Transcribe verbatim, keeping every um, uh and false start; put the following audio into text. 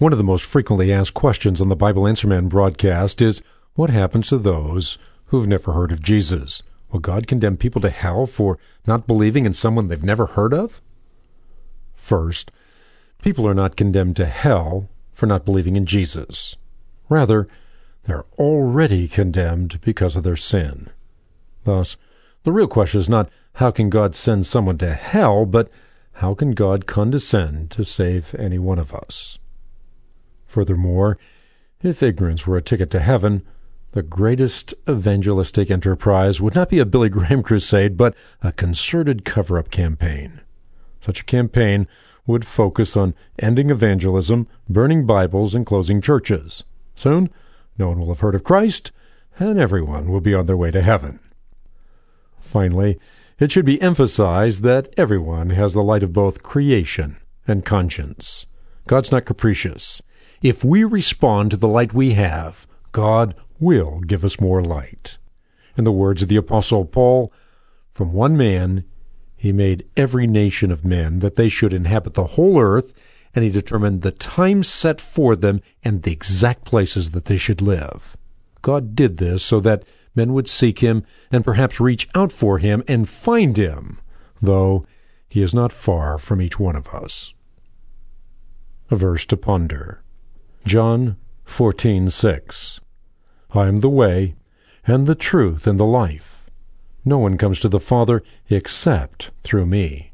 One of the most frequently asked questions on the Bible Answer Man broadcast is, what happens to those who've never heard of Jesus? Will God condemn people to hell for not believing in someone they've never heard of? First, people are not condemned to hell for not believing in Jesus. Rather, they're already condemned because of their sin. Thus, the real question is not, how can God send someone to hell, but how can God condescend to save any one of us? Furthermore, if ignorance were a ticket to heaven, the greatest evangelistic enterprise would not be a Billy Graham crusade, but a concerted cover-up campaign. Such a campaign would focus on ending evangelism, burning Bibles, and closing churches. Soon, no one will have heard of Christ, and everyone will be on their way to heaven. Finally, it should be emphasized that everyone has the light of both creation and conscience. God's not capricious. If we respond to the light we have, God will give us more light. In the words of the Apostle Paul, from one man he made every nation of men, that they should inhabit the whole earth, and he determined the time set for them and the exact places that they should live. God did this so that men would seek him and perhaps reach out for him and find him, though he is not far from each one of us. A verse to ponder. John fourteen six. I am the way, and the truth, and the life. No one comes to the Father except through me.